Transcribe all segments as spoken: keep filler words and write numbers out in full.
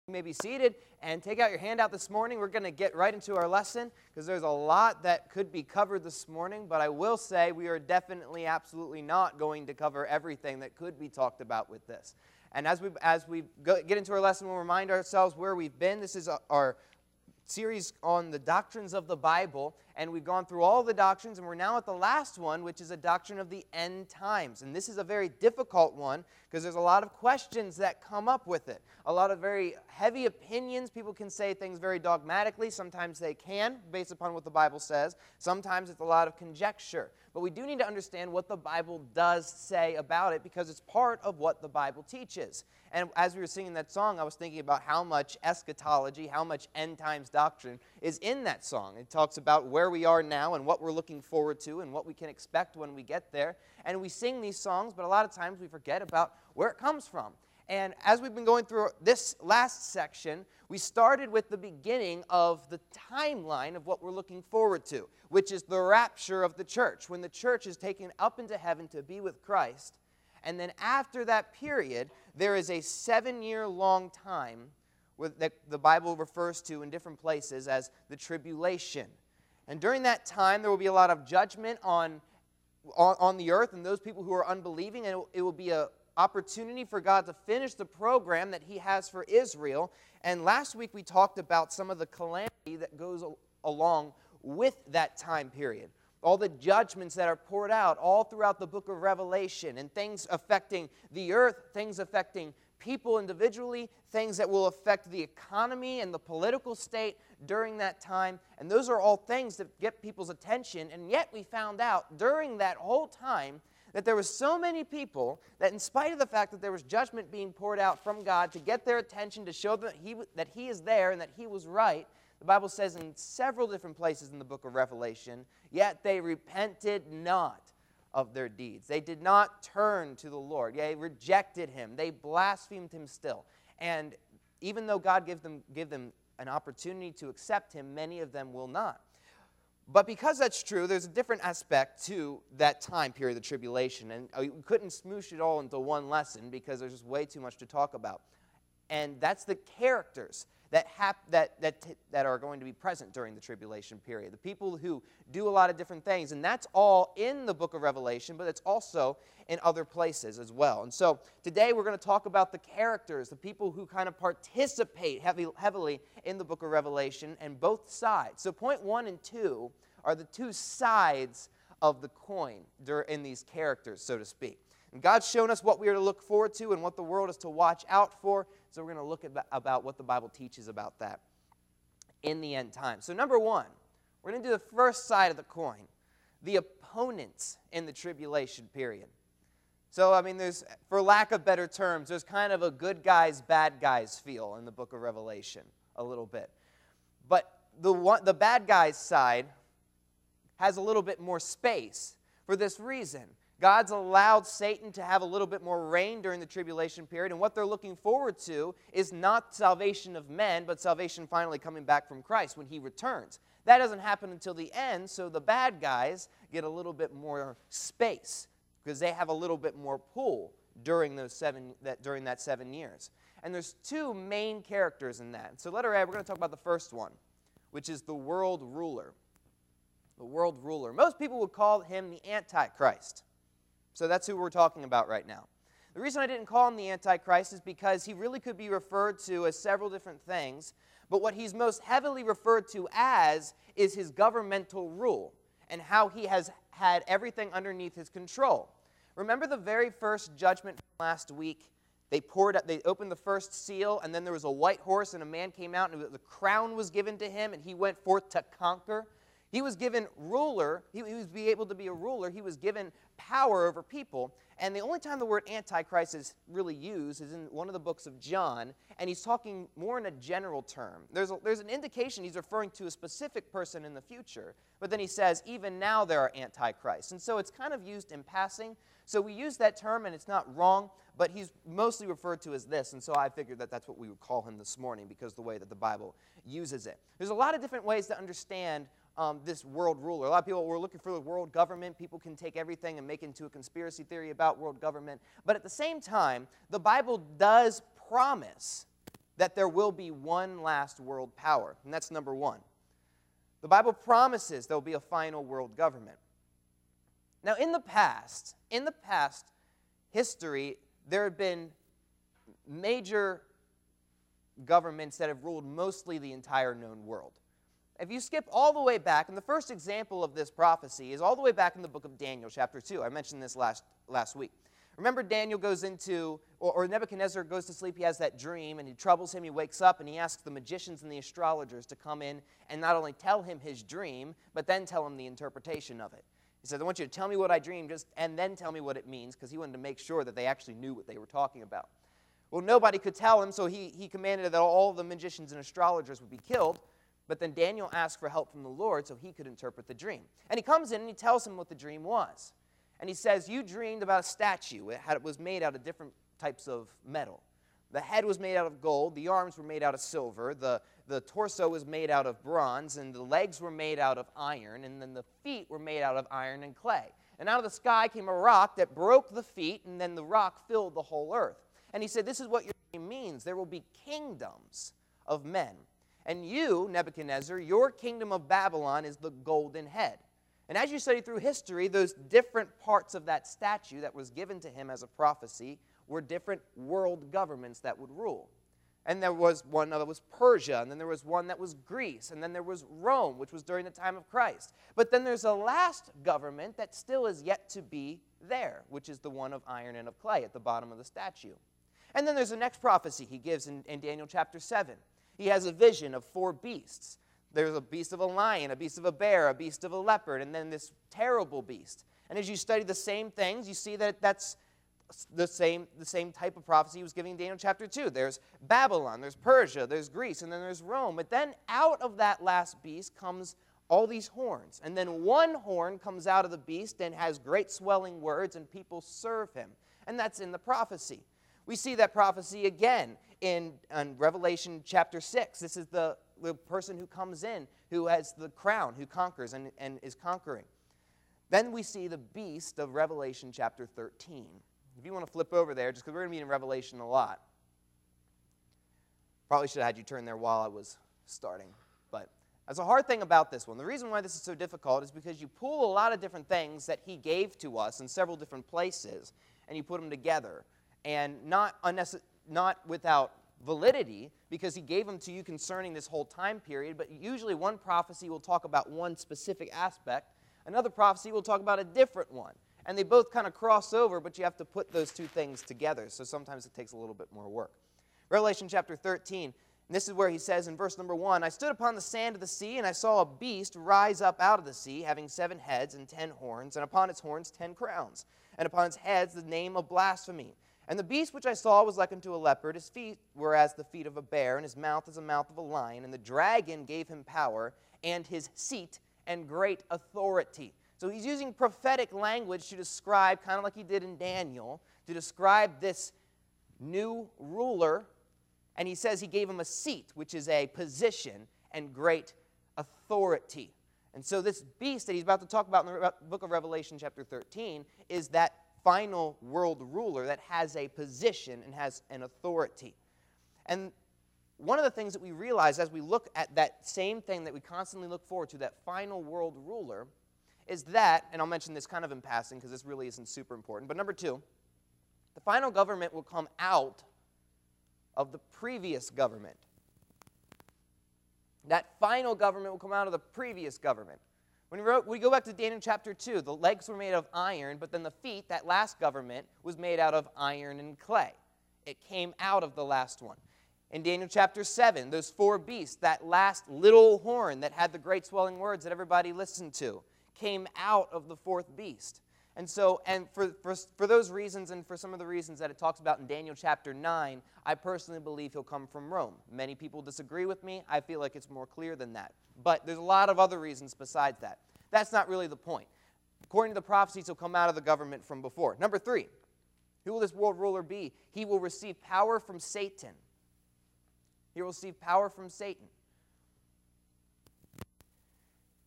You may be seated and take out your handout this morning. We're going to get right into our lesson because there's a lot that could be covered this morning, but I will say we are definitely, absolutely not going to cover everything that could be talked about with this. And as we as we go, get into our lesson, we'll remind ourselves where we've been. This is our series on the doctrines of the Bible, and we've gone through all the doctrines, and we're now at the last one, which is a doctrine of the end times. And this is a very difficult one because there's a lot of questions that come up with it. A lot of very heavy opinions. People can say things very dogmatically. Sometimes they can, based upon what the Bible says. Sometimes it's a lot of conjecture. But we do need to understand what the Bible does say about it because it's part of what the Bible teaches. And as we were singing that song, I was thinking about how much eschatology, how much end times doctrine is in that song. It talks about where we are now and what we're looking forward to and what we can expect when we get there. And we sing these songs, but a lot of times we forget about where it comes from. And as we've been going through this last section, we started with the beginning of the timeline of what we're looking forward to, which is the rapture of the church, when the church is taken up into heaven to be with Christ. And then after that period, there is a seven-year-long time that the Bible refers to in different places as the tribulation. And during that time, there will be a lot of judgment on, on, on the earth and those people who are unbelieving, and it will, it will be an opportunity for God to finish the program that He has for Israel. And last week, we talked about some of the calamity that goes along with that time period. All the judgments that are poured out all throughout the book of Revelation, and things affecting the earth, things affecting people individually, things that will affect the economy and the political state during that time. And those are all things that get people's attention. And yet we found out during that whole time that there were so many people that in spite of the fact that there was judgment being poured out from God to get their attention, to show them that He, that he is there and that He was right, the Bible says in several different places in the book of Revelation, yet they repented not of their deeds. They did not turn to the Lord. They rejected Him. They blasphemed Him still. And even though God gave them, gave them an opportunity to accept Him, many of them will not. But because that's true, there's a different aspect to that time period of the tribulation. And we couldn't smoosh it all into one lesson because there's just way too much to talk about. And that's the characters that, hap- that, that, that are going to be present during the tribulation period. The people who do a lot of different things. And that's all in the book of Revelation, but it's also in other places as well. And so today we're going to talk about the characters, the people who kind of participate heavy, heavily in the book of Revelation, and both sides. So point one and two are the two sides of the coin in these characters, so to speak. And God's shown us what we are to look forward to and what the world is to watch out for. So we're going to look at, about what the Bible teaches about that in the end time. So number one, we're going to do the first side of the coin, the opponents in the tribulation period. So, I mean, there's, for lack of better terms, there's kind of a good guys, bad guys feel in the book of Revelation a little bit. But the one, the bad guys side has a little bit more space for this reason. God's allowed Satan to have a little bit more reign during the tribulation period, and what they're looking forward to is not salvation of men, but salvation finally coming back from Christ when He returns. That doesn't happen until the end, so the bad guys get a little bit more space because they have a little bit more pull during those seven that during that seven years. And there's two main characters in that. So letter A, we're going to talk about the first one, which is the world ruler. The world ruler. Most people would call him the Antichrist. So that's who we're talking about right now. The reason I didn't call him the Antichrist is because he really could be referred to as several different things, but what he's most heavily referred to as is his governmental rule and how he has had everything underneath his control. Remember the very first judgment from last week? They poured, they opened the first seal, and then there was a white horse, and a man came out, and the crown was given to him, and he went forth to conquer. He was given ruler, he, he was be able to be a ruler, he was given power over people, and the only time the word Antichrist is really used is in one of the books of John, and he's talking more in a general term. There's, a, there's an indication he's referring to a specific person in the future, but then he says, even now there are Antichrists, and so it's kind of used in passing. So we use that term, and it's not wrong, but he's mostly referred to as this, and so I figured that that's what we would call him this morning because of the way that the Bible uses it. There's a lot of different ways to understand Um, this world ruler. A lot of people were looking for the world government. People can take everything and make it into a conspiracy theory about world government. But at the same time, the Bible does promise that there will be one last world power, and that's number one. The Bible promises there will be a final world government. Now, in the past, in the past history, there have been major governments that have ruled mostly the entire known world. If you skip all the way back, and the first example of this prophecy is all the way back in the book of Daniel, chapter two. I mentioned this last, last week. Remember, Daniel goes into, or, or Nebuchadnezzar goes to sleep, he has that dream, and he troubles him, he wakes up, and he asks the magicians and the astrologers to come in and not only tell him his dream, but then tell him the interpretation of it. He said, I want you to tell me what I dreamed, just, and then tell me what it means, because he wanted to make sure that they actually knew what they were talking about. Well, nobody could tell him, so he, he commanded that all the magicians and astrologers would be killed, but then Daniel asked for help from the Lord so he could interpret the dream. And he comes in and he tells him what the dream was. And he says, you dreamed about a statue. It, had, it was made out of different types of metal. The head was made out of gold, the arms were made out of silver, the, the torso was made out of bronze, and the legs were made out of iron, and then the feet were made out of iron and clay. And out of the sky came a rock that broke the feet, and then the rock filled the whole earth. And he said, this is what your dream means. There will be kingdoms of men. And you, Nebuchadnezzar, your kingdom of Babylon is the golden head. And as you study through history, those different parts of that statue that was given to him as a prophecy were different world governments that would rule. And there was one that was Persia, and then there was one that was Greece, and then there was Rome, which was during the time of Christ. But then there's a last government that still is yet to be there, which is the one of iron and of clay at the bottom of the statue. And then there's the next prophecy he gives in, in Daniel chapter seven. He has a vision of four beasts. There's a beast of a lion, a beast of a bear, a beast of a leopard, and then this terrible beast. And as you study the same things, you see that that's the same, the same type of prophecy he was giving in Daniel chapter two. There's Babylon, there's Persia, there's Greece, and then there's Rome. But then out of that last beast comes all these horns. And then one horn comes out of the beast and has great swelling words, and people serve him. And that's in the prophecy. We see that prophecy again in, in Revelation chapter six. This is the, the person who comes in, who has the crown, who conquers and, and is conquering. Then we see the beast of Revelation chapter thirteen. If you want to flip over there, just because we're going to be in Revelation a lot. Probably should have had you turn there while I was starting. But that's a hard thing about this one. The reason why this is so difficult is because you pull a lot of different things that he gave to us in several different places, and you put them together. And not, unnecess- not without validity, because he gave them to you concerning this whole time period, but usually one prophecy will talk about one specific aspect, another prophecy will talk about a different one. And they both kind of cross over, but you have to put those two things together, so sometimes it takes a little bit more work. Revelation chapter thirteen, and this is where he says in verse number one, I stood upon the sand of the sea, and I saw a beast rise up out of the sea, having seven heads and ten horns, and upon its horns ten crowns, and upon its heads the name of blasphemy. And the beast which I saw was like unto a leopard, his feet were as the feet of a bear, and his mouth as the mouth of a lion, and the dragon gave him power, and his seat and great authority. So he's using prophetic language to describe, kind of like he did in Daniel, to describe this new ruler. And he says he gave him a seat, which is a position, and great authority. And so this beast that he's about to talk about in the book of Revelation chapter thirteen is that final world ruler that has a position and has an authority. And one of the things that we realize as we look at that same thing that we constantly look forward to, that final world ruler, is that, and I'll mention this kind of in passing because this really isn't super important, but number two, the final government will come out of the previous government. That final government will come out of the previous government. When we, wrote, we go back to Daniel chapter two, the legs were made of iron, but then the feet, that last government, was made out of iron and clay. It came out of the last one. In Daniel chapter seven, those four beasts, that last little horn that had the great swelling words that everybody listened to, came out of the fourth beast. And so, and for, for, for those reasons and for some of the reasons that it talks about in Daniel chapter nine, I personally believe he'll come from Rome. Many people disagree with me. I feel like it's more clear than that. But there's a lot of other reasons besides that. That's not really the point. According to the prophecies, he'll come out of the government from before. Number three, who will this world ruler be? He will receive power from Satan. He will receive power from Satan.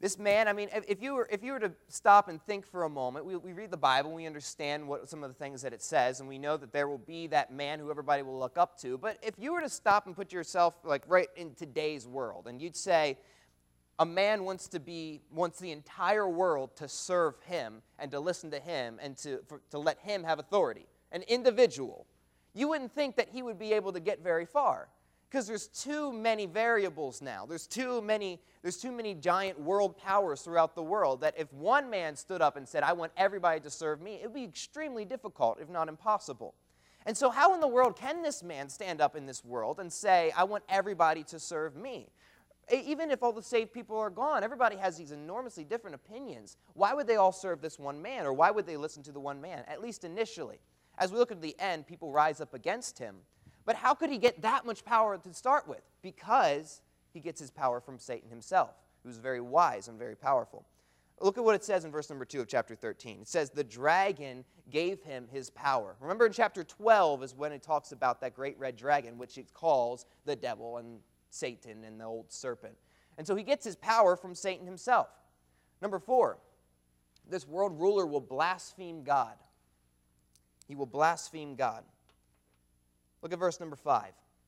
This man, I mean, if you were, if you were to stop and think for a moment, we, we read the Bible, we understand what some of the things that it says, and we know that there will be that man who everybody will look up to. But if you were to stop and put yourself like right in today's world, and you'd say, a man wants to be, wants the entire world to serve him and to listen to him and to, for, to let him have authority, an individual, you wouldn't think that he would be able to get very far. Because there's too many variables now. There's too many, there's too many giant world powers throughout the world that if one man stood up and said, I want everybody to serve me, it would be extremely difficult, if not impossible. And so how in the world can this man stand up in this world and say, I want everybody to serve me? Even if all the saved people are gone, everybody has these enormously different opinions. Why would they all serve this one man? Or why would they listen to the one man, at least initially? As we look at the end, people rise up against him. But how could he get that much power to start with? Because he gets his power from Satan himself, who's very wise and very powerful. Look at what it says in verse number two of chapter thirteen. It says, the dragon gave him his power. Remember in chapter twelve is when it talks about that great red dragon, which it calls the devil and Satan and the old serpent. And so he gets his power from Satan himself. Number four, this world ruler will blaspheme God. He will blaspheme God. Look at verse number five.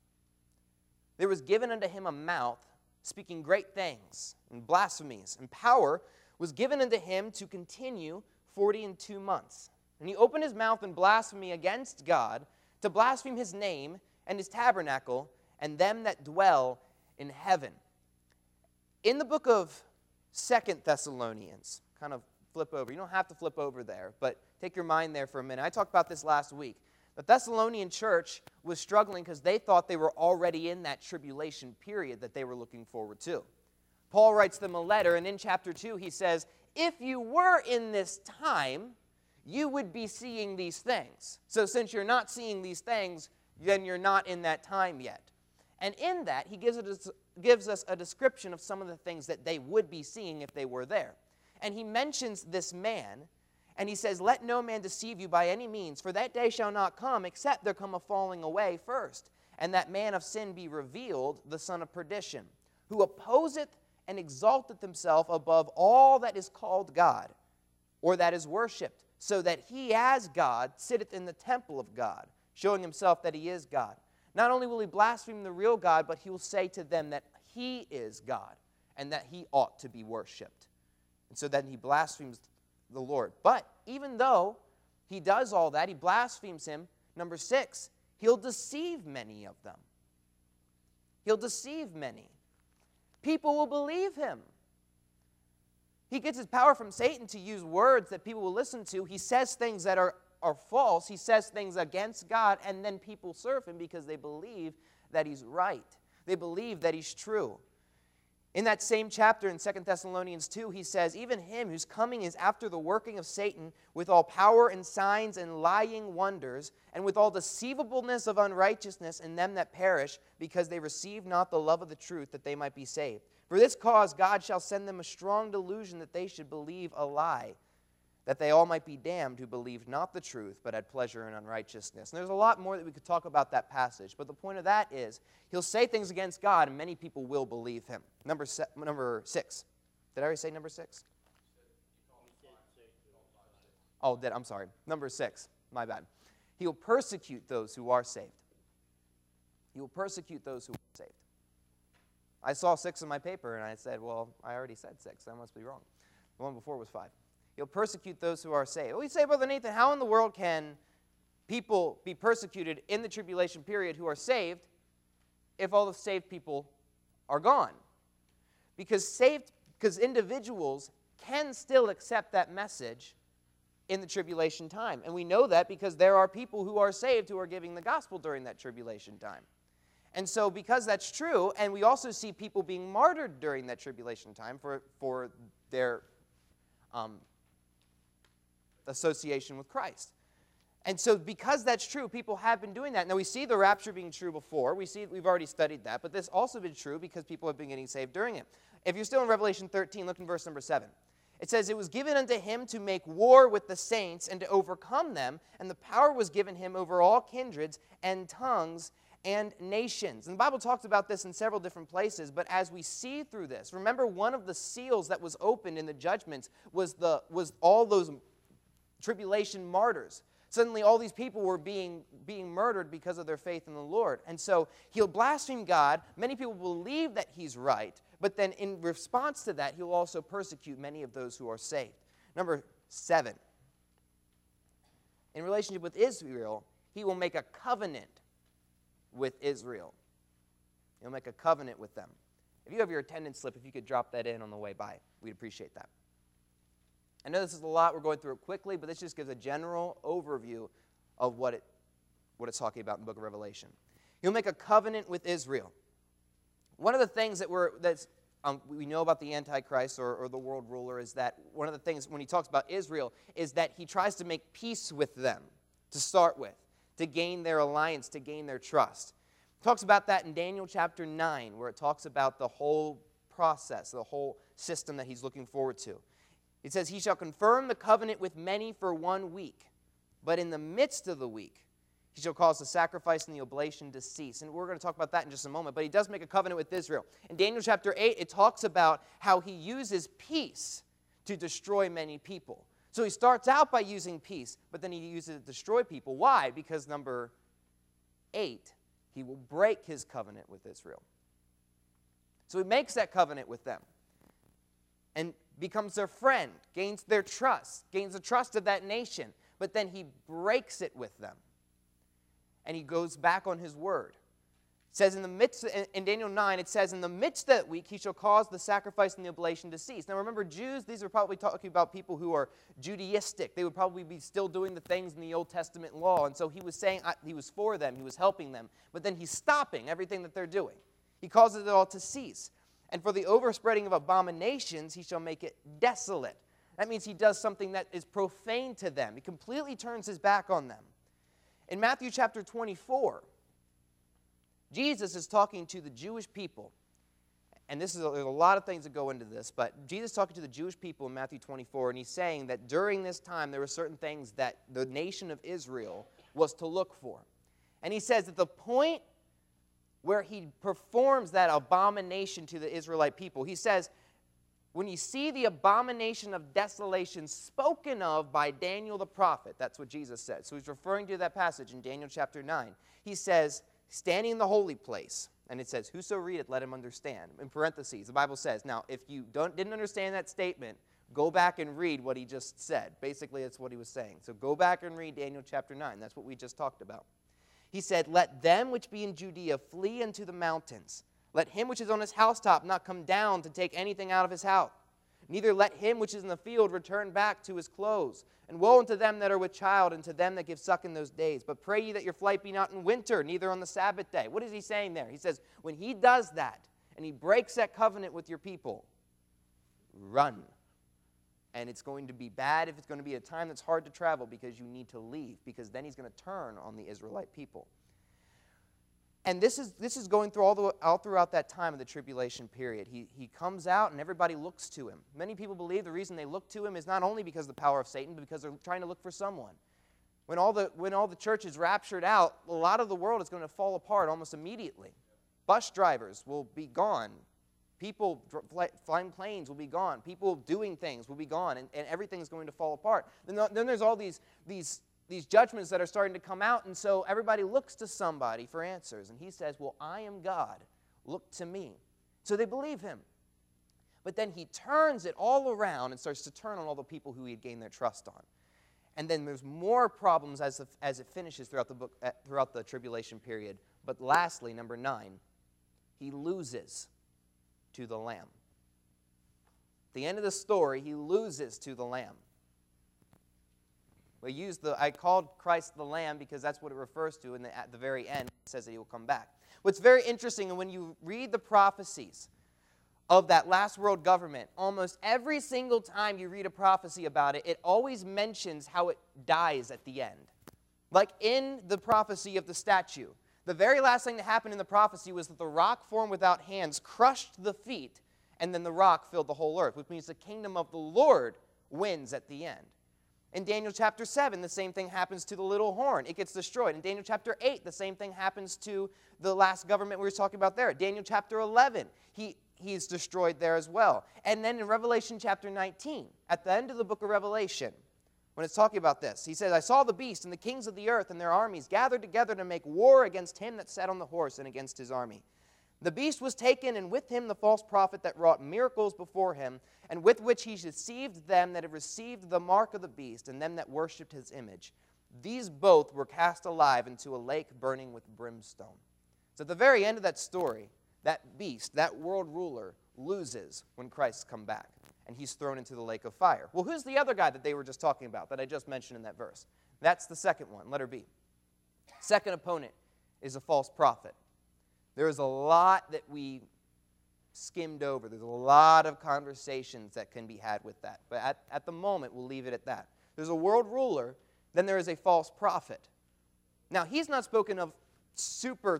There was given unto him a mouth, speaking great things and blasphemies, and power was given unto him to continue forty and two months. And he opened his mouth in blasphemy against God, to blaspheme his name and his tabernacle, and them that dwell in heaven. In the book of Second Thessalonians, kind of flip over. You don't have to flip over there, but take your mind there for a minute. I talked about this last week. The Thessalonian church was struggling because they thought they were already in that tribulation period that they were looking forward to. Paul writes them a letter, and in chapter two he says, if you were in this time, you would be seeing these things. So since you're not seeing these things, then you're not in that time yet. And in that, he gives, it, gives us a description of some of the things that they would be seeing if they were there. And he mentions this man, and he says, let no man deceive you by any means, for that day shall not come, except there come a falling away first, and that man of sin be revealed, the son of perdition, who opposeth and exalteth himself above all that is called God, or that is worshipped, so that he as God sitteth in the temple of God, showing himself that he is God. Not only will he blaspheme the real God, but he will say to them that he is God, and that he ought to be worshipped. And so then he blasphemes the Lord. But even though he does all that, he blasphemes him, number six, he'll deceive many of them. He'll deceive many. People will believe him. He gets his power from Satan to use words that people will listen to. He says things that are, are false. He says things against God, and then people serve him because they believe that he's right. They believe that he's true. In that same chapter in Second Thessalonians two, he says, even him whose coming is after the working of Satan, with all power and signs and lying wonders, and with all deceivableness of unrighteousness in them that perish, because they receive not the love of the truth, that they might be saved. For this cause God shall send them a strong delusion, that they should believe a lie, that they all might be damned who believed not the truth, but had pleasure in unrighteousness. And there's a lot more that we could talk about that passage, but the point of that is, he'll say things against God, and many people will believe him. Number, se number six. Did I already say number six? Oh, did, I'm sorry. Number six. My bad. He will persecute those who are saved. He will persecute those who are saved. I saw six in my paper, and I said, well, I already said six. I must be wrong. The one before was five. He'll persecute those who are saved. Well, you say, Brother Nathan, how in the world can people be persecuted in the tribulation period who are saved if all the saved people are gone? Because saved, because individuals can still accept that message in the tribulation time. And we know that because there are people who are saved who are giving the gospel during that tribulation time. And so because that's true, and we also see people being martyred during that tribulation time for, for their um, association with Christ. And so because that's true, people have been doing that. Now we see the rapture being true before. We see, we've already studied that, but this also been true because people have been getting saved during it. If you're still in Revelation thirteen, look in verse number seven. It says, it was given unto him to make war with the saints and to overcome them, and the power was given him over all kindreds and tongues and nations. And the Bible talks about this in several different places, but as we see through this, remember one of the seals that was opened in the judgments was, the, was all those tribulation martyrs. Suddenly all these people were being, being murdered because of their faith in the Lord. And so he'll blaspheme God. Many people believe that he's right, but then in response to that, he'll also persecute many of those who are saved. Number seven, in relationship with Israel, he will make a covenant with Israel. He'll make a covenant with them. If you have your attendance slip, if you could drop that in on the way by, we'd appreciate that. I know this is a lot. We're going through it quickly, but this just gives a general overview of what, it, what it's talking about in the book of Revelation. He'll make a covenant with Israel. One of the things that we're, that's, um, we know about the Antichrist or, or the world ruler is that one of the things when he talks about Israel is that he tries to make peace with them to start with, to gain their alliance, to gain their trust. He talks about that in Daniel chapter nine, where it talks about the whole process, the whole system that he's looking forward to. It says, he shall confirm the covenant with many for one week, but in the midst of the week, he shall cause the sacrifice and the oblation to cease. And we're going to talk about that in just a moment, but he does make a covenant with Israel. In Daniel chapter eight, it talks about how he uses peace to destroy many people. So he starts out by using peace, but then he uses it to destroy people. Why? Because number eight, he will break his covenant with Israel. So he makes that covenant with them and becomes their friend, gains their trust, gains the trust of that nation, but then he breaks it with them. And he goes back on his word. It says in the midst, in Daniel nine, it says, in the midst of that week, he shall cause the sacrifice and the oblation to cease. Now remember, Jews, these are probably talking about people who are Judaistic. They would probably be still doing the things in the Old Testament law. And so he was saying he was for them, he was helping them. But then he's stopping everything that they're doing. He causes it all to cease. And for the overspreading of abominations, he shall make it desolate. That means he does something that is profane to them. He completely turns his back on them. In Matthew chapter twenty-four, Jesus is talking to the Jewish people. And this is a, there's a lot of things that go into this, but Jesus is talking to the Jewish people in Matthew twenty-four, and he's saying that during this time there were certain things that the nation of Israel was to look for. And he says that the point where he performs that abomination to the Israelite people, he says, when you see the abomination of desolation spoken of by Daniel the prophet, that's what Jesus said. So he's referring to that passage in Daniel chapter nine. He says, standing in the holy place, and it says, whoso readeth, let him understand. In parentheses, the Bible says, now, if you don't, didn't understand that statement, go back and read what he just said. Basically, that's what he was saying. So go back and read Daniel chapter nine. That's what we just talked about. He said, let them which be in Judea flee unto the mountains. Let him which is on his housetop not come down to take anything out of his house. Neither let him which is in the field return back to his clothes. And woe unto them that are with child, and to them that give suck in those days. But pray ye that your flight be not in winter, neither on the Sabbath day. What is he saying there? He says, when he does that, and he breaks that covenant with your people, run. And it's going to be bad if it's going to be a time that's hard to travel because you need to leave, because then he's going to turn on the Israelite people. And this is, this is going through all, the, all throughout that time of the tribulation period. He, he comes out and everybody looks to him. Many people believe the reason they look to him is not only because of the power of Satan, but because they're trying to look for someone. When all the, when all the church is raptured out, a lot of the world is going to fall apart almost immediately. Bus drivers will be gone. People flying planes will be gone. People doing things will be gone, and, and everything's going to fall apart. Then, then there's all these, these these judgments that are starting to come out, and so everybody looks to somebody for answers. And he says, well, I am God. Look to me. So they believe him. But then he turns it all around and starts to turn on all the people who he had gained their trust on. And then there's more problems as, the, as it finishes throughout the, book, uh, throughout the tribulation period. But lastly, number nine, he loses to the Lamb. At the end of the story, he loses to the Lamb. We use the, I called Christ the Lamb because that's what it refers to, and at the very end it says that he will come back. What's very interesting, and when you read the prophecies of that last world government, almost every single time you read a prophecy about it, it always mentions how it dies at the end. Like in the prophecy of the statue, the very last thing that happened in the prophecy was that the rock formed without hands crushed the feet, and then the rock filled the whole earth, which means the kingdom of the Lord wins at the end. In Daniel chapter seven, the same thing happens to the little horn. It gets destroyed. In Daniel chapter eight, the same thing happens to the last government we were talking about there. Daniel chapter eleven, he, he's destroyed there as well. And then in Revelation chapter nineteen, at the end of the book of Revelation, when it's talking about this, he says, I saw the beast and the kings of the earth and their armies gathered together to make war against him that sat on the horse and against his army. The beast was taken, and with him the false prophet that wrought miracles before him, and with which he deceived them that had received the mark of the beast, and them that worshipped his image. These both were cast alive into a lake burning with brimstone. So at the very end of that story, that beast, that world ruler, loses when Christ comes back, and he's thrown into the lake of fire. Well, who's the other guy that they were just talking about that I just mentioned in that verse? That's the second one, letter B. Second opponent is a false prophet. There is a lot that we skimmed over. There's a lot of conversations that can be had with that. But at, at the moment, we'll leave it at that. There's a world ruler, then there is a false prophet. Now, he's not spoken of super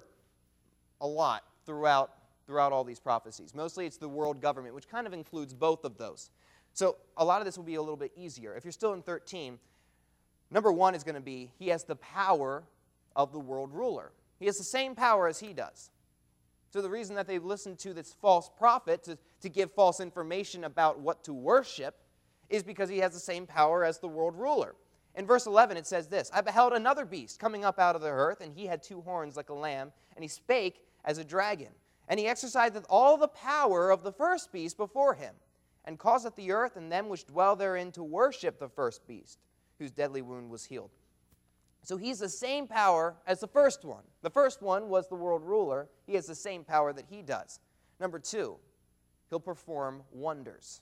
a lot throughout, throughout all these prophecies. Mostly it's the world government, which kind of includes both of those. So a lot of this will be a little bit easier. If you're still in thirteen, number one is going to be he has the power of the world ruler. He has the same power as he does. So the reason that they listened to this false prophet to, to give false information about what to worship is because he has the same power as the world ruler. In verse eleven it says this, I beheld another beast coming up out of the earth, and he had two horns like a lamb, and he spake as a dragon. And he exerciseth all the power of the first beast before him, and causeth the earth and them which dwell therein to worship the first beast, whose deadly wound was healed. So he's the same power as the first one. The first one was the world ruler. He has the same power that he does. Number two, he'll perform wonders.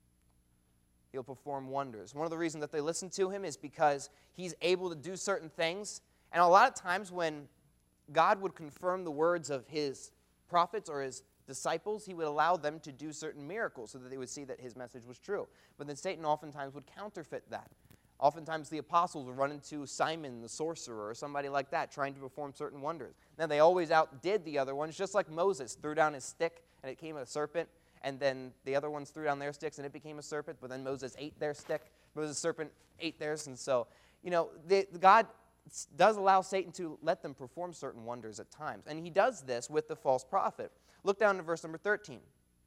He'll perform wonders. One of the reasons that they listen to him is because he's able to do certain things. And a lot of times when God would confirm the words of his prophets or his disciples, he would allow them to do certain miracles so that they would see that his message was true. But then Satan oftentimes would counterfeit that. Oftentimes the apostles would run into Simon the sorcerer or somebody like that trying to perform certain wonders. Now they always outdid the other ones, just like Moses threw down his stick and it became a serpent, and then the other ones threw down their sticks and it became a serpent, but then Moses ate their stick, but the serpent ate theirs. And so, you know, the, God does allow Satan to let them perform certain wonders at times. And he does this with the false prophet. Look down to verse number thirteen.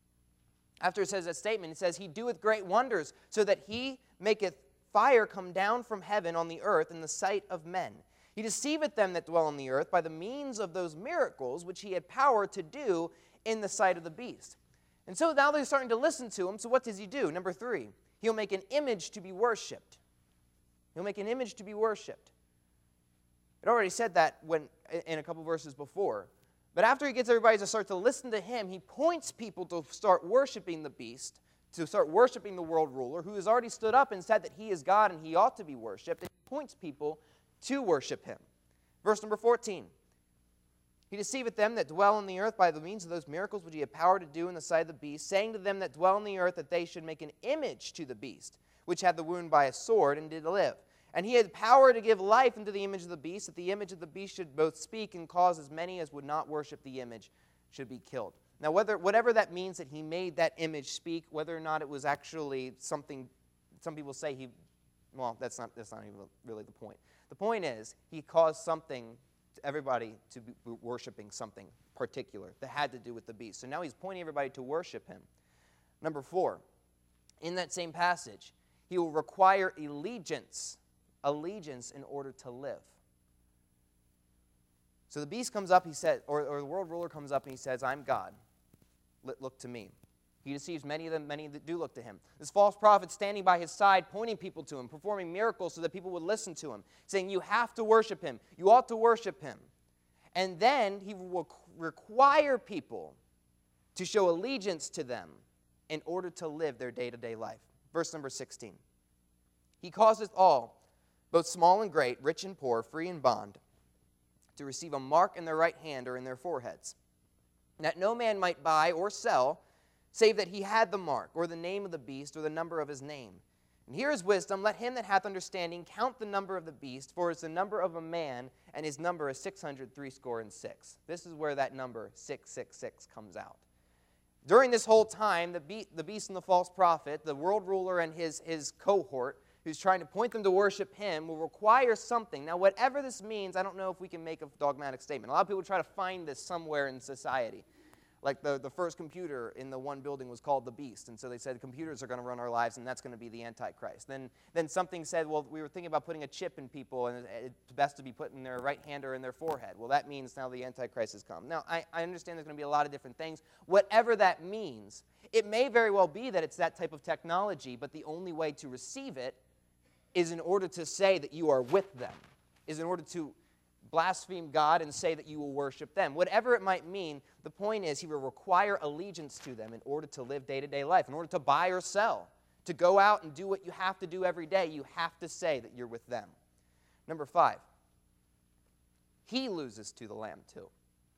After it says that statement, it says, he doeth great wonders, so that he maketh fire come down from heaven on the earth in the sight of men. He deceiveth them that dwell on the earth by the means of those miracles which he had power to do in the sight of the beast. And so now they're starting to listen to him. So what does he do? Number three, he'll make an image to be worshipped. He'll make an image to be worshipped. It already said that when in a couple verses before. But after he gets everybody to start to listen to him, he points people to start worshiping the beast, to start worshiping the world ruler, who has already stood up and said that he is God and he ought to be worshipped, and he points people to worship him. Verse number fourteen. He deceiveth them that dwell on the earth by the means of those miracles which he had power to do in the sight of the beast, saying to them that dwell on the earth that they should make an image to the beast, which had the wound by a sword and did live. And he had power to give life unto the image of the beast, that the image of the beast should both speak and cause as many as would not worship the image should be killed. Now, whether whatever that means that he made that image speak, whether or not it was actually something, some people say he, well, that's not, that's not even really the point. The point is, he caused something, to everybody to be worshiping something particular that had to do with the beast. So now he's pointing everybody to worship him. Number four, in that same passage, he will require allegiance, allegiance in order to live. So the beast comes up, he says, or, or the world ruler comes up and he says, I'm God. Look to me. He deceives many of them, many that do look to him. This false prophet standing by his side, pointing people to him, performing miracles so that people would listen to him, saying, you have to worship him. You ought to worship him. And then he will require people to show allegiance to them in order to live their day-to-day life. Verse number sixteen. He causeth all, both small and great, rich and poor, free and bond, to receive a mark in their right hand or in their foreheads, that no man might buy or sell, save that he had the mark, or the name of the beast, or the number of his name. And here is wisdom. Let him that hath understanding count the number of the beast, for it is the number of a man, and his number is six hundred threescore and six. This is where that number six six six comes out. During this whole time, the, be- the beast and the false prophet, the world ruler and his, his cohort, who's trying to point them to worship him, will require something. Now, whatever this means, I don't know if we can make a dogmatic statement. A lot of people try to find this somewhere in society. Like the, the first computer in the one building was called the Beast, and so they said computers are going to run our lives, and that's going to be the Antichrist. Then, then something said, well, we were thinking about putting a chip in people, and it's best to be put in their right hand or in their forehead. Well, that means now the Antichrist has come. Now, I, I understand there's going to be a lot of different things. Whatever that means, it may very well be that it's that type of technology, but the only way to receive it is in order to say that you are with them, is in order to blaspheme God and say that you will worship them. Whatever it might mean, the point is he will require allegiance to them in order to live day-to-day life, in order to buy or sell, to go out and do what you have to do every day. You have to say that you're with them. Number five, he loses to the Lamb too.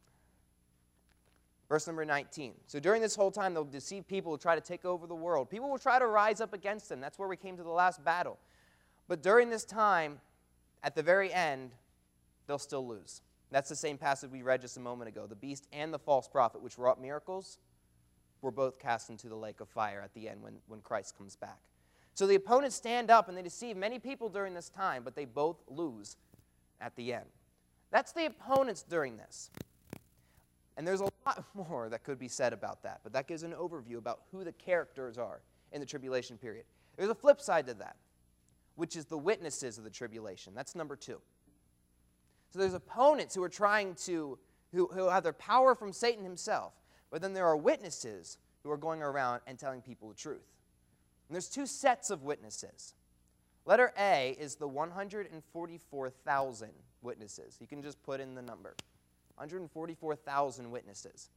Verse number nineteen. So during this whole time, they'll deceive people who try to take over the world. People will try to rise up against them. That's where we came to the last battle. But during this time, at the very end, they'll still lose. That's the same passage we read just a moment ago. The beast and the false prophet, which wrought miracles, were both cast into the lake of fire at the end when, when Christ comes back. So the opponents stand up and they deceive many people during this time, but they both lose at the end. That's the opponents during this. And there's a lot more that could be said about that, but that gives an overview about who the characters are in the tribulation period. There's a flip side to that, which is the witnesses of the tribulation. That's number two. So there's opponents who are trying to, who, who have their power from Satan himself, but then there are witnesses who are going around and telling people the truth. And there's two sets of witnesses. Letter A is the one hundred forty-four thousand witnesses. You can just put in the number. one hundred forty-four thousand witnesses.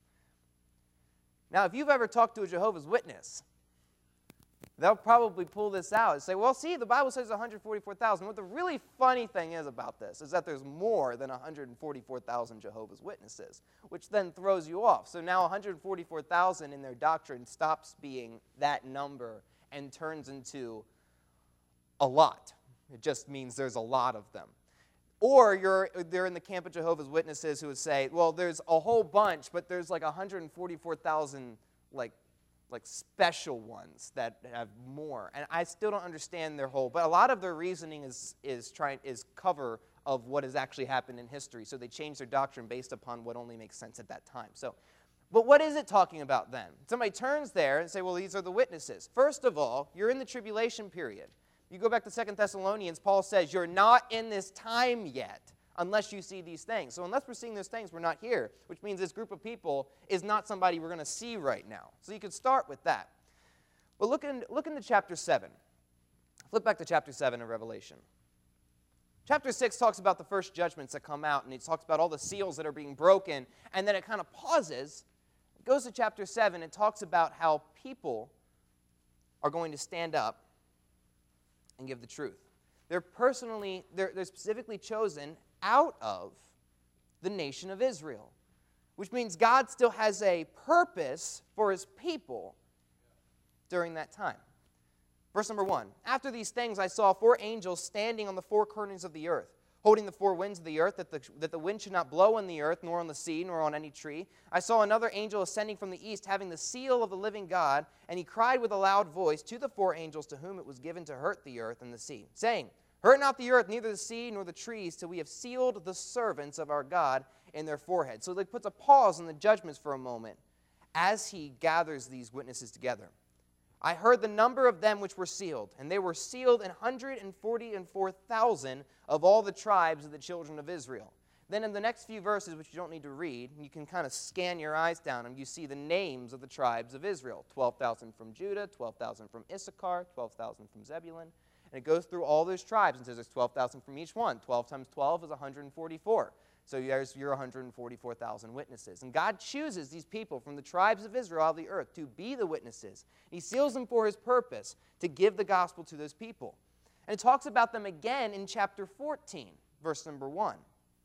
Now, if you've ever talked to a Jehovah's Witness, they'll probably pull this out and say, well, see, the Bible says one hundred forty-four thousand. What the really funny thing is about this is that there's more than one hundred forty-four thousand Jehovah's Witnesses, which then throws you off. So now one hundred forty-four thousand in their doctrine stops being that number and turns into a lot. It just means there's a lot of them. Or you're, they're in the camp of Jehovah's Witnesses who would say, well, there's a whole bunch, but there's like one hundred forty-four thousand like like special ones that have more. And I still don't understand their whole, but a lot of their reasoning is is trying is cover of what has actually happened in history. So they change their doctrine based upon what only makes sense at that time. So, but what is it talking about then? Somebody turns there and say, well, these are the witnesses. First of all, you're in the tribulation period. You go back to Second Thessalonians, Paul says, you're not in this time yet unless you see these things. So unless we're seeing those things, we're not here, which means this group of people is not somebody we're going to see right now. So you could start with that. But look, in, look into chapter seven. Flip back to chapter seven of Revelation. Chapter six talks about the first judgments that come out, and it talks about all the seals that are being broken, and then it kind of pauses. It goes to chapter seven and talks about how people are going to stand up and give the truth. They're personally, they're, they're specifically chosen out of the nation of Israel, which means God still has a purpose for his people during that time. Verse number one, after these things I saw four angels standing on the four corners of the earth, holding the four winds of the earth, that the, that the wind should not blow on the earth, nor on the sea, nor on any tree. I saw another angel ascending from the east, having the seal of the living God, and he cried with a loud voice to the four angels to whom it was given to hurt the earth and the sea, saying, hurt not the earth, neither the sea, nor the trees, till we have sealed the servants of our God in their foreheads. So he puts a pause on the judgments for a moment as he gathers these witnesses together. I heard the number of them which were sealed, and they were sealed in one hundred forty-four thousand of all the tribes of the children of Israel. Then in the next few verses, which you don't need to read, you can kind of scan your eyes down, and you see the names of the tribes of Israel. twelve thousand from Judah, twelve thousand from Issachar, twelve thousand from Zebulun. And it goes through all those tribes and says there's twelve thousand from each one. twelve times twelve is one hundred forty-four. So there's your one hundred forty-four thousand witnesses. And God chooses these people from the tribes of Israel of the earth to be the witnesses. He seals them for his purpose to give the gospel to those people. And it talks about them again in chapter fourteen, verse number one.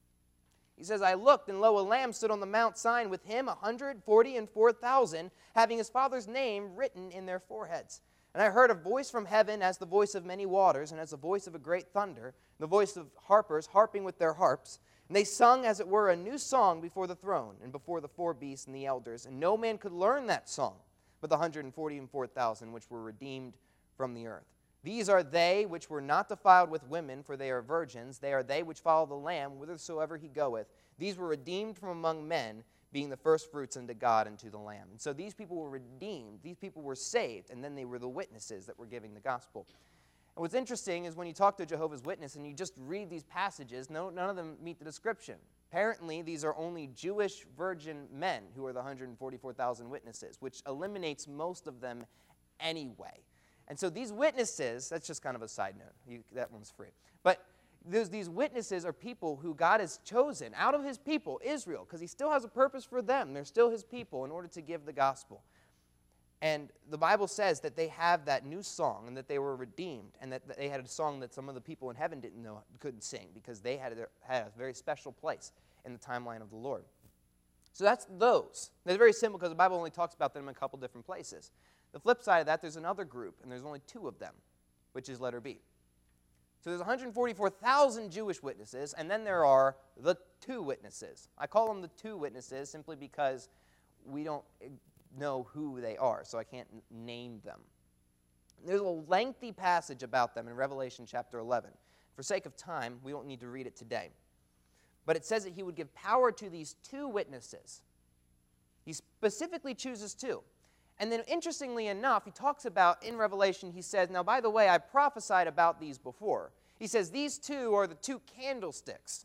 He says, I looked, and lo, a lamb stood on the Mount Sinai, with him one hundred forty-four thousand, having his father's name written in their foreheads. And I heard a voice from heaven as the voice of many waters, and as the voice of a great thunder, the voice of harpers harping with their harps. And they sung, as it were, a new song before the throne, and before the four beasts and the elders. And no man could learn that song, but the one hundred forty-four thousand which were redeemed from the earth. These are they which were not defiled with women, for they are virgins. They are they which follow the Lamb whithersoever he goeth. These were redeemed from among men, being the firstfruits unto God and to the Lamb. And so these people were redeemed. These people were saved, and then they were the witnesses that were giving the gospel. And what's interesting is when you talk to a Jehovah's Witness and you just read these passages, no, none of them meet the description. Apparently, these are only Jewish virgin men who are the one hundred forty-four thousand witnesses, which eliminates most of them anyway. And so these witnesses, that's just kind of a side note. You, that one's free. But Those, these witnesses are people who God has chosen out of his people, Israel, because he still has a purpose for them. They're still his people in order to give the gospel. And the Bible says that they have that new song and that they were redeemed and that they had a song that some of the people in heaven didn't know, couldn't sing because they had a, had a very special place in the timeline of the Lord. So that's those. They're very simple because the Bible only talks about them in a couple different places. The flip side of that, there's another group, and there's only two of them, which is letter B. So there's one hundred forty-four thousand Jewish witnesses, and then there are the two witnesses. I call them the two witnesses simply because we don't know who they are, so I can't name them. There's a lengthy passage about them in Revelation chapter eleven. For sake of time, we don't need to read it today. But it says that he would give power to these two witnesses. He specifically chooses two. And then interestingly enough, he talks about, in Revelation, he says, now by the way, I prophesied about these before. He says, these two are the two candlesticks.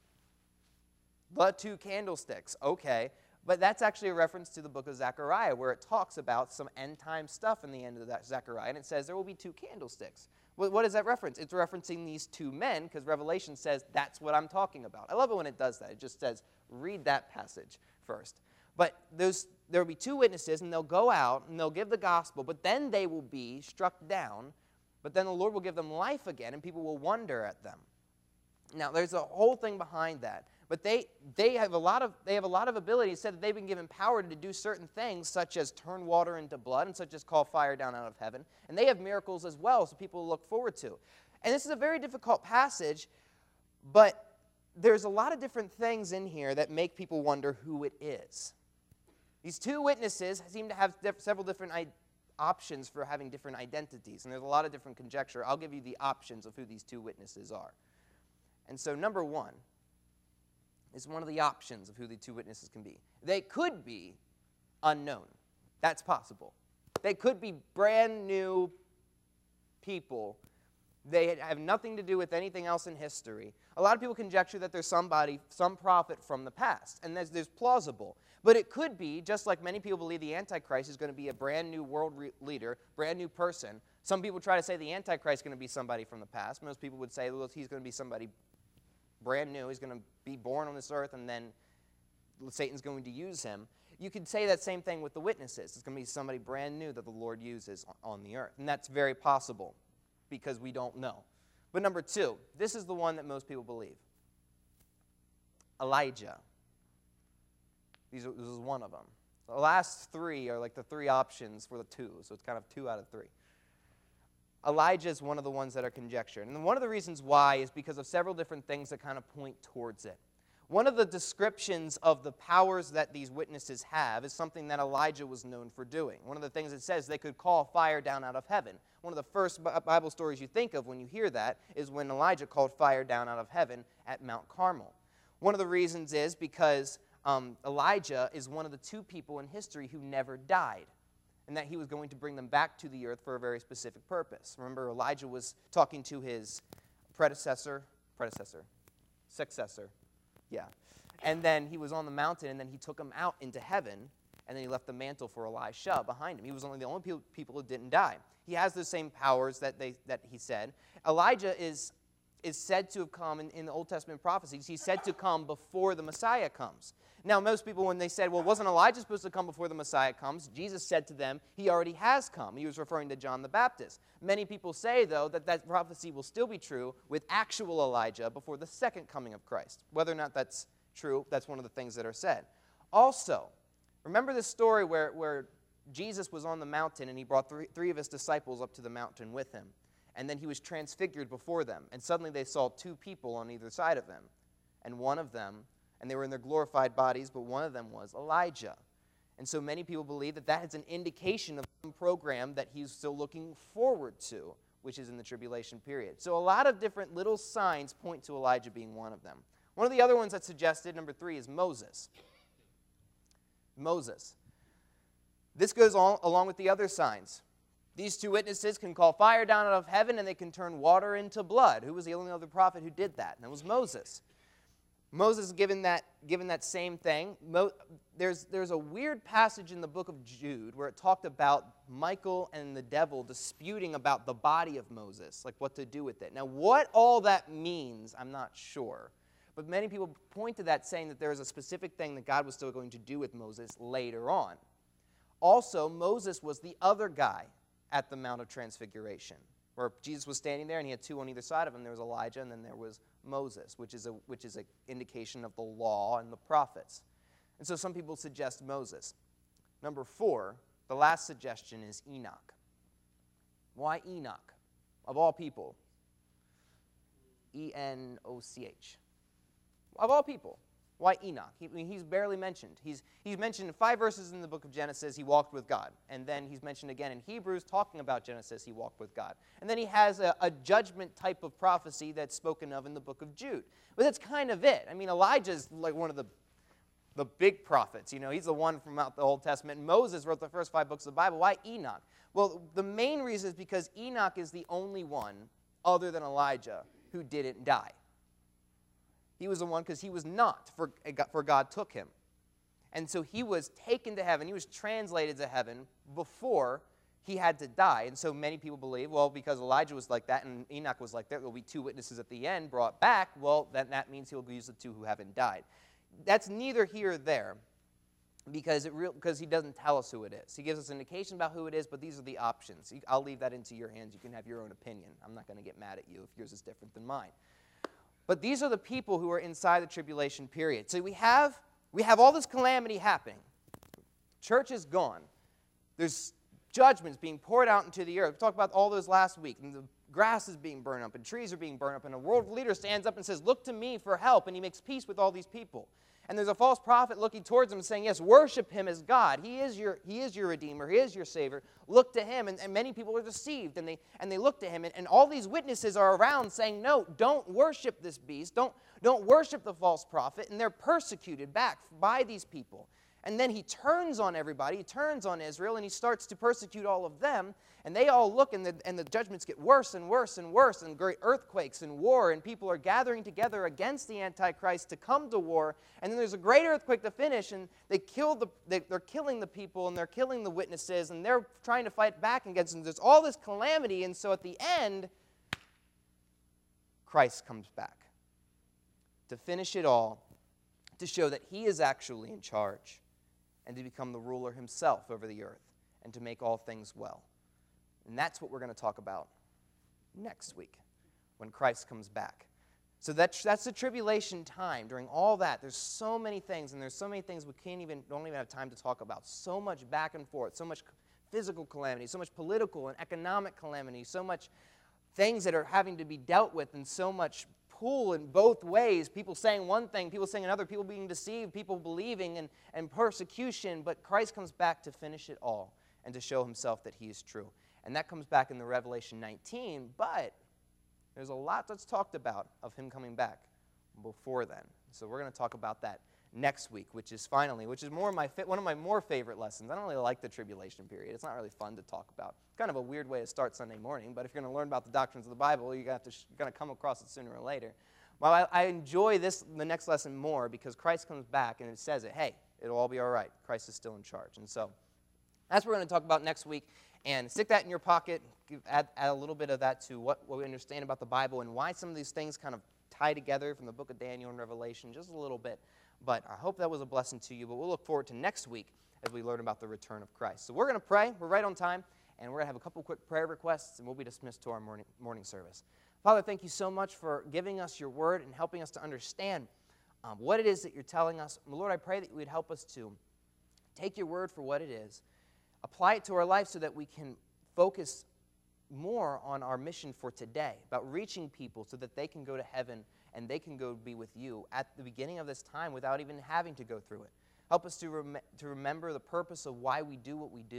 The two candlesticks, okay. But that's actually a reference to the book of Zechariah, where it talks about some end-time stuff in the end of that Zechariah, and it says there will be two candlesticks. What is that reference? It's referencing these two men, because Revelation says that's what I'm talking about. I love it when it does that. It just says, read that passage first. But those, there will be two witnesses, and they'll go out, and they'll give the gospel, but then they will be struck down, but then the Lord will give them life again, and people will wonder at them. Now, there's a whole thing behind that. But they, they, have a lot of, they have a lot of ability. It said that they've been given power to do certain things, such as turn water into blood, and such as call fire down out of heaven. And they have miracles as well, so people look forward to. And this is a very difficult passage, but there's a lot of different things in here that make people wonder who it is. These two witnesses seem to have diff- several different I- options for having different identities, and there's a lot of different conjecture. I'll give you the options of who these two witnesses are. And so number one is one of the options of who the two witnesses can be. They could be unknown. That's possible. They could be brand new people. They have nothing to do with anything else in history. A lot of people conjecture that there's somebody, some prophet from the past, and there's, there's plausible. But it could be, just like many people believe the Antichrist is going to be a brand new world re- leader, brand new person. Some people try to say the Antichrist is going to be somebody from the past. Most people would say, well, he's going to be somebody brand new. He's going to be born on this earth, and then Satan's going to use him. You could say that same thing with the witnesses. It's going to be somebody brand new that the Lord uses on the earth. And that's very possible because we don't know. But number two, this is the one that most people believe. Elijah. These are, this is one of them. The last three are like the three options for the two, so it's kind of two out of three. Elijah is one of the ones that are conjectured. And one of the reasons why is because of several different things that kind of point towards it. One of the descriptions of the powers that these witnesses have is something that Elijah was known for doing. One of the things it says they could call fire down out of heaven. One of the first Bible stories you think of when you hear that is when Elijah called fire down out of heaven at Mount Carmel. One of the reasons is because um, Elijah is one of the two people in history who never died, and that he was going to bring them back to the earth for a very specific purpose. Remember, Elijah was talking to his predecessor, predecessor, successor, yeah. And then he was on the mountain, and then he took him out into heaven, and then he left the mantle for Elisha behind him. He was only the only people, people who didn't die. He has the same powers that they that he said. Elijah is, is said to have come in, in the Old Testament prophecies. He's said to come before the Messiah comes. Now, most people, when they said, well, wasn't Elijah supposed to come before the Messiah comes? Jesus said to them, he already has come. He was referring to John the Baptist. Many people say, though, that that prophecy will still be true with actual Elijah before the second coming of Christ. Whether or not that's true, that's one of the things that are said. Also, remember the story where, where Jesus was on the mountain and he brought three, three of his disciples up to the mountain with him. And then he was transfigured before them. And suddenly they saw two people on either side of him. And one of them, and they were in their glorified bodies, but one of them was Elijah. And so many people believe that that is an indication of some program that he's still looking forward to which is in the tribulation period. So a lot of different little signs point to Elijah being one of them. One of the other ones that's suggested, number three, is Moses. Moses. This goes on, along with the other signs. These two witnesses can call fire down out of heaven and they can turn water into blood. Who was the only other prophet who did that? And that was Moses. Moses is given that, given that same thing. Mo, there's, there's a weird passage in the book of Jude where it talked about Michael and the devil disputing about the body of Moses, like what to do with it. Now, what all that means, I'm not sure. But many people point to that saying that there is a specific thing that God was still going to do with Moses later on. Also, Moses was the other guy at the Mount of Transfiguration, where Jesus was standing there and he had two on either side of him. There was Elijah and then there was Moses, which is a which is an indication of the law and the prophets. And so some people suggest Moses. Number four, the last suggestion is Enoch. Why Enoch? Of all people. E N O C H. Of all people. Why Enoch? He, he's barely mentioned. He's, he's mentioned in five verses in the book of Genesis, he walked with God. And then he's mentioned again in Hebrews, talking about Genesis, he walked with God. And then he has a, a judgment type of prophecy that's spoken of in the book of Jude. But that's kind of it. I mean, Elijah's like one of the, the big prophets. You know, he's the one from out the Old Testament. Moses wrote the first five books of the Bible. Why Enoch? Well, the main reason is because Enoch is the only one, other than Elijah, who didn't die. He was the one because he was not, for, for God took him. And so he was taken to heaven. He was translated to heaven before he had to die. And so many people believe, well, because Elijah was like that and Enoch was like that, there will be two witnesses at the end brought back. Well, then that means he'll use the two who haven't died. That's neither here or there because, it real, because he doesn't tell us who it is. He gives us an indication about who it is, but these are the options. I'll leave that into your hands. You can have your own opinion. I'm not going to get mad at you if yours is different than mine. But these are the people who are inside the tribulation period. So we have, we have all this calamity happening. Church is gone. There's judgments being poured out into the earth. We talked about all those last week. And the grass is being burned up and trees are being burned up. And a world leader stands up and says, look to me for help. And he makes peace with all these people. And there's a false prophet looking towards him and saying, yes, worship him as God. He is your, he is your Redeemer. He is your Savior. Look to him. And, and many people are deceived, and they, and they look to him. And, and all these witnesses are around saying, no, don't worship this beast. Don't, don't worship the false prophet. And they're persecuted back by these people. And then he turns on everybody. He turns on Israel, and he starts to persecute all of them. And they all look, and the, and the judgments get worse and worse and worse, and great earthquakes and war, and people are gathering together against the Antichrist to come to war. And then there's a great earthquake to finish, and they kill the, they, they're killing the people, and they're killing the witnesses, and they're trying to fight back against them. There's all this calamity, and so at the end, Christ comes back to finish it all, to show that he is actually in charge, and to become the ruler himself over the earth, and to make all things well. And that's what we're going to talk about next week, when Christ comes back. So that's, that's the tribulation time. During all that, there's so many things, and there's so many things we can't even, don't even have time to talk about. So much back and forth, so much physical calamity, so much political and economic calamity, so much things that are having to be dealt with, and so much pull in both ways, people saying one thing, people saying another, people being deceived, people believing, and, and persecution. But Christ comes back to finish it all and to show himself that he is true. And that comes back in the Revelation nineteen, but there's a lot that's talked about of him coming back before then. So we're going to talk about that next week, which is finally, which is more my one of my more favorite lessons. I don't really like the tribulation period. It's not really fun to talk about. It's kind of a weird way to start Sunday morning, but if you're going to learn about the doctrines of the Bible, you're going to, you're going to come across it sooner or later. Well, I, I enjoy this, the next lesson more, because Christ comes back and it says it, hey, it'll all be all right. Christ is still in charge. And so that's what we're going to talk about next week. And stick that in your pocket, give, add, add a little bit of that to what, what we understand about the Bible and why some of these things kind of tie together from the book of Daniel and Revelation, just a little bit. But I hope that was a blessing to you. But we'll look forward to next week as we learn about the return of Christ. So we're going to pray. We're right on time. And we're going to have a couple quick prayer requests, and we'll be dismissed to our morning, morning service. Father, thank you so much for giving us your word and helping us to understand um, what it is that you're telling us. Lord, I pray that you would help us to take your word for what it is, apply it to our life so that we can focus more on our mission for today, about reaching people so that they can go to heaven and they can go be with you at the beginning of this time without even having to go through it. Help us to, rem- to remember the purpose of why we do what we do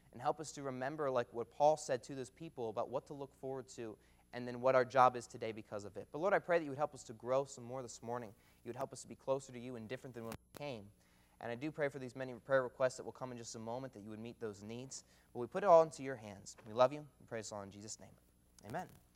and help us to remember, like what Paul said to those people, about what to look forward to and then what our job is today because of it. But Lord, I pray that you would help us to grow some more this morning. You would help us to be closer to you and different than when we came. And I do pray for these many prayer requests that will come in just a moment, that you would meet those needs. But we put it all into your hands. We love you. We pray this all in Jesus' name. Amen.